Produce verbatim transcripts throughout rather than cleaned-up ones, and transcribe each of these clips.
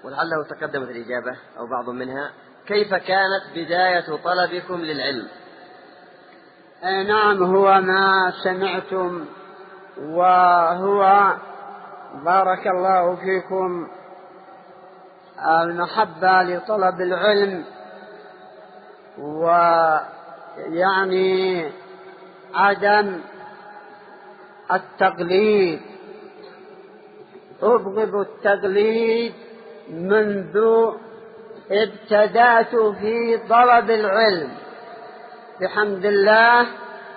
ولعله تقدمت الإجابة أو بعض منها. كيف كانت بداية طلبكم للعلم؟ أي نعم، هو ما سمعتم، وهو بارك الله فيكم المحبة لطلب العلم، ويعني عدم التقليد. أبغض التقليد منذ ابتدأت في طلب العلم بحمد الله،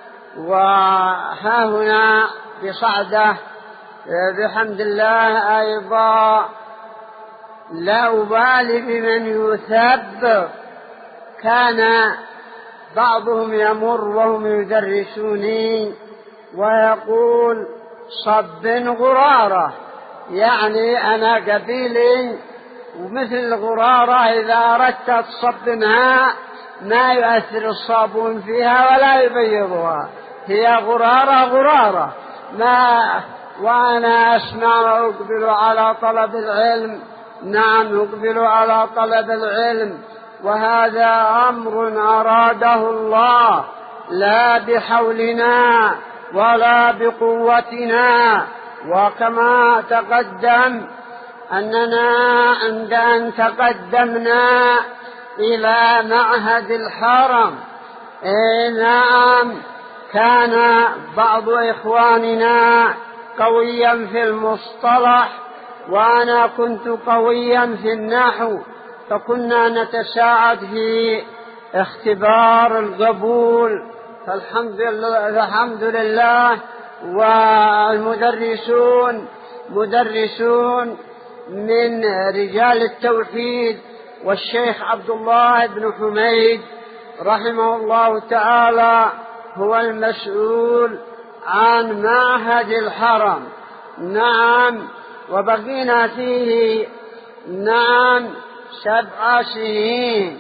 وها هنا بصعدة بحمد الله أيضا لا أبالي بمن يثب. كان بعضهم يمر وهم يدرسوني ويقول صب غرارة، يعني أنا قبيلي ومثل الغرارة إذا أردت تصب ماء ما يؤثر الصابون فيها ولا يبيضها، هي غرارة غرارة ما. وأنا أسمع وأقبل على طلب العلم، نعم أقبل على طلب العلم، وهذا أمر أراده الله لا بحولنا ولا بقوتنا. وكما تقدم أننا عند أن تقدمنا إلى معهد الحرم، إيه نعم، كان بعض إخواننا قويا في المصطلح وأنا كنت قويا في النحو، فكنا نتساعد في اختبار القبول، فالحمد لله, الحمد لله. والمدرسون مدرسون من رجال التوحيد، والشيخ عبد الله بن حميد رحمه الله تعالى هو المسؤول عن معهد الحرم، نعم. وبقينا فيه نعم سبع سنين،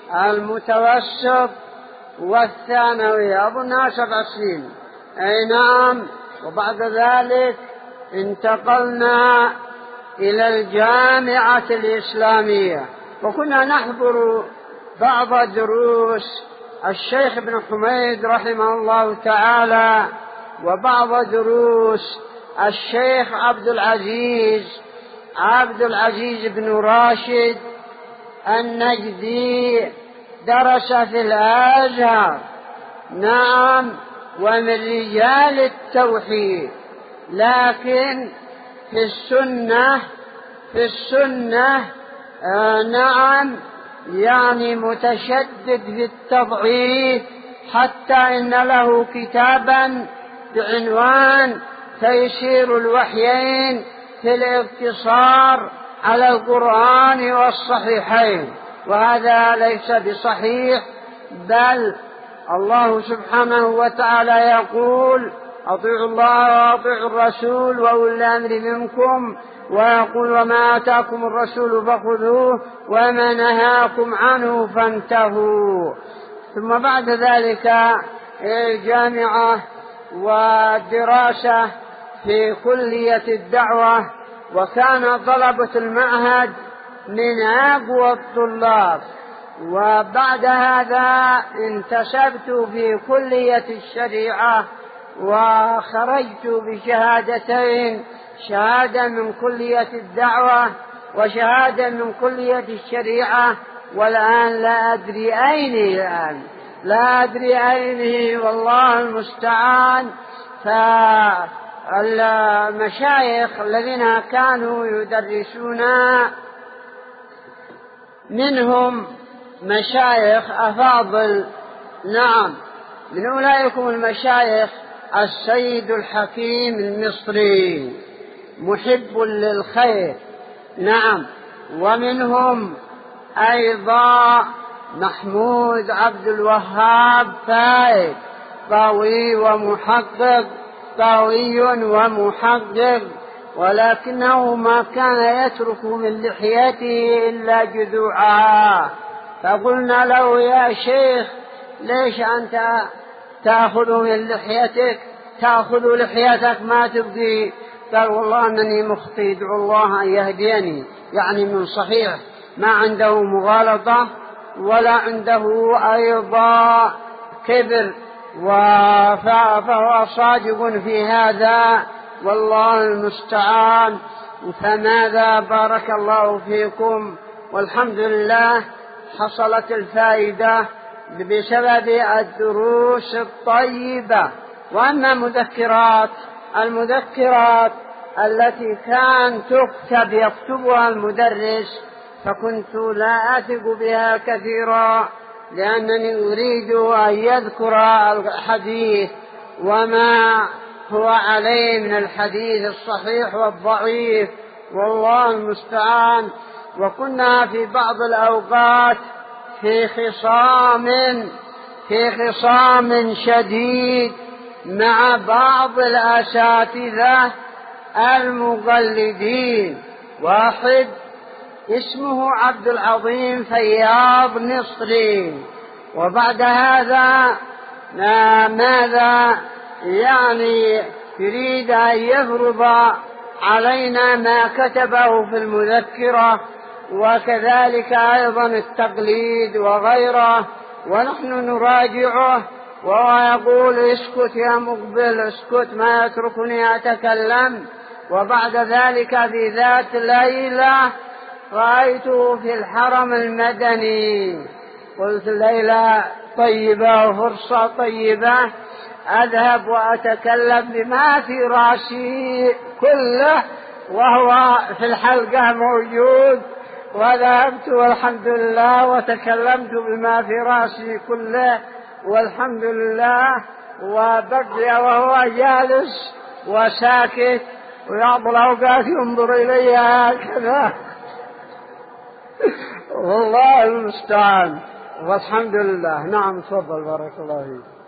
المتوسط والثانوي أظنها سبع سنين، أي نعم. وبعد ذلك انتقلنا إلى الجامعة الإسلامية، وكنا نحضر بعض دروس الشيخ ابن حميد رحمه الله تعالى، وبعض دروس الشيخ عبد العزيز عبد العزيز بن راشد النجدي، درس في الأزهر، نعم، ومن رجال التوحيد. لكن في السنة في السنة آه نعم يعني متشدد في التضعيف، حتى إن له كتابا بعنوان تيسير الوحيين في الاقتصار على القرآن والصحيحين، وهذا ليس بصحيح، بل الله سبحانه وتعالى يقول أطيعوا الله وأطيعوا الرسول وأولي الأمر منكم، ويقول وما آتاكم الرسول فخذوه وما نهاكم عنه فانتهوا. ثم بعد ذلك الجامعة والدراسة في كلية الدعوة، وكان طلبة المعهد من أقوى الطلاب. وبعد هذا انتسبت في كلية الشريعة وخرجت بشهادتين، شهادة من كلية الدعوة وشهادة من كلية الشريعة، والآن لا أدري أين الآن لا أدري أين والله المستعان. فالمشايخ الذين كانوا يدرسون منهم مشايخ أفاضل، نعم، من أولئكم المشايخ السيد الحكيم المصري محب للخير، نعم، ومنهم أيضا محمود عبد الوهاب فايد، قوي ومحقق قوي ومحقق، ولكنه ما كان يترك من لحيته إلا جذوعها. فقلنا له يا شيخ ليش أنت تأخذ من لحيتك تأخذ لحيتك ما تبقي؟ قال والله أنني مخطي، ادعو الله أن يهديني. يعني من صحيح، ما عنده مغالطة ولا عنده أيضا كبر، فهو صادق في هذا، والله المستعان. فماذا بارك الله فيكم، والحمد لله حصلت الفائدة بسبب الدروس الطيبة. وأما مذكرات المذكرات التي كان تكتب يكتبها المدرس فكنت لا أثق بها كثيرا، لأنني أريد أن يذكر الحديث وما هو عليه من الحديث الصحيح والضعيف، والله المستعان. وكنا في بعض الأوقات في خصام في خصام شديد مع بعض الأساتذة المقلدين، واحد اسمه عبد العظيم فياض نصري، وبعد هذا ماذا يعني يريد أن يفرض علينا ما كتبه في المذكرة، وكذلك أيضا التقليد وغيره، ونحن نراجعه وهو يقول اسكت يا مقبل اسكت، ما يتركني أتكلم. وبعد ذلك في ذات ليلة رأيته في الحرم المدني، قلت ليلة طيبة وفرصة طيبة أذهب وأتكلم بما في رأسي كله، وهو في الحلقة موجود، وذهبت والحمد لله وتكلمت بما في رأسي كله والحمد لله، وبقي وهو جالس وساكت ويعض الأوقات ينظر إلي هكذا. والله المستعان، والحمد لله. نعم تفضل بارك الله فيك.